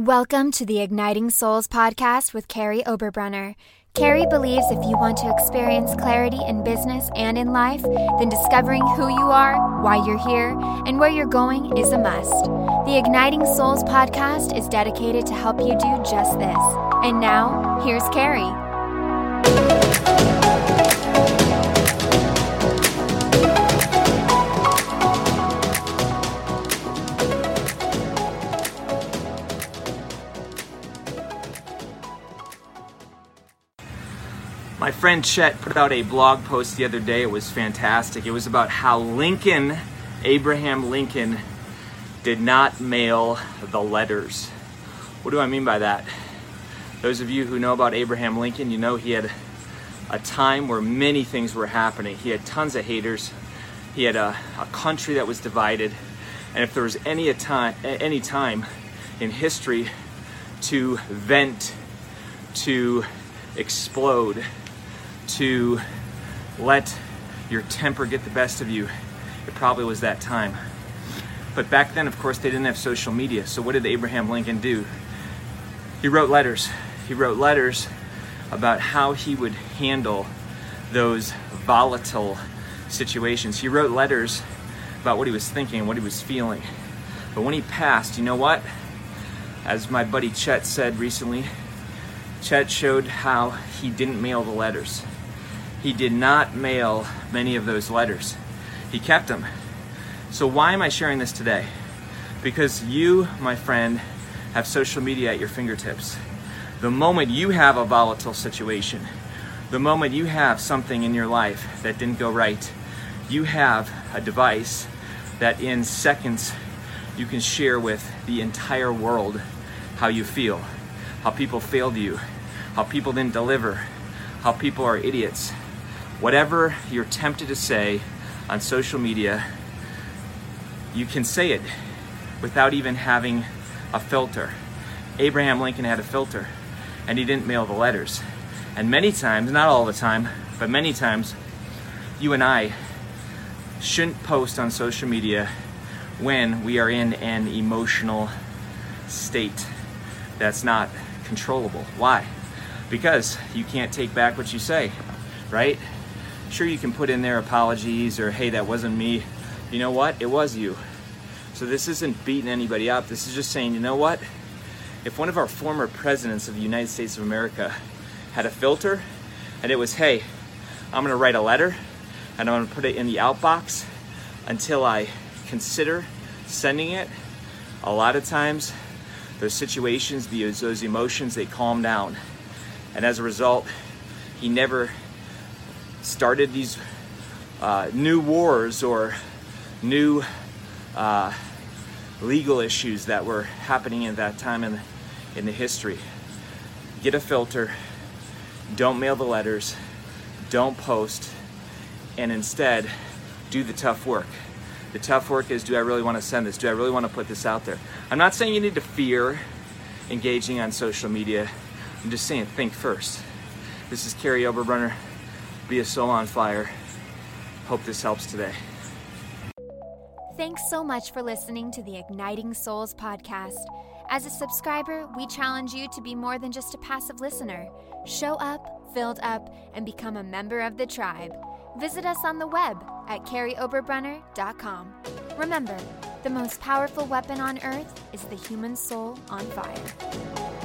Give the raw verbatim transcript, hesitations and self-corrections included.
Welcome to the Igniting Souls podcast with Carrie Oberbrunner. Carrie believes if you want to experience clarity in business and in life, then discovering who you are, why you're here, and where you're going is a must. The Igniting Souls podcast is dedicated to help you do just this. And now, here's Carrie. My friend Chet put out a blog post the other day. It was fantastic. It was about how Lincoln, Abraham Lincoln, did not mail the letters. What do I mean by that? Those of you who know about Abraham Lincoln, you know he had a time where many things were happening. He had tons of haters. He had a, a country that was divided. And if there was any a time, any time in history to vent, to explode, to let your temper get the best of you, it probably was that time. But back then, of course, they didn't have social media. So what did Abraham Lincoln do? He wrote letters. He wrote letters about how he would handle those volatile situations. He wrote letters about what he was thinking, what he was feeling. But when he passed, you know what? As my buddy Chet said recently, Chet showed how he didn't mail the letters. He did not mail many of those letters. He kept them. So why am I sharing this today? Because you, my friend, have social media at your fingertips. The moment you have a volatile situation, the moment you have something in your life that didn't go right, you have a device that in seconds you can share with the entire world how you feel, how people failed you, how people didn't deliver, how people are idiots. Whatever you're tempted to say on social media, you can say it without even having a filter. Abraham Lincoln had a filter, and he didn't mail the letters. And many times, not all the time, but many times, you and I shouldn't post on social media when we are in an emotional state that's not controllable. Why? Because you can't take back what you say, right? Sure, you can put in there apologies or, hey, that wasn't me. You know what? It was you. So this isn't beating anybody up. This is just saying, you know what? If one of our former presidents of the United States of America had a filter and it was, hey, I'm going to write a letter and I'm going to put it in the outbox until I consider sending it, a lot of times those situations, those emotions, they calm down. And as a result, he never started these uh, new wars or new uh, legal issues that were happening at that time in the, in the history. Get a filter, don't mail the letters, don't post, and instead do the tough work. The tough work is, do I really want to send this? Do I really want to put this out there? I'm not saying you need to fear engaging on social media. I'm just saying, think first. This is Carrie Oberbrunner. Be a soul on fire. Hope this helps today. Thanks so much for listening to the Igniting Souls podcast. As a subscriber, we challenge you to be more than just a passive listener. Show up, filled up, and become a member of the tribe. Visit us on the web at carrie oberbrunner dot com. Remember, the most powerful weapon on earth is the human soul on fire.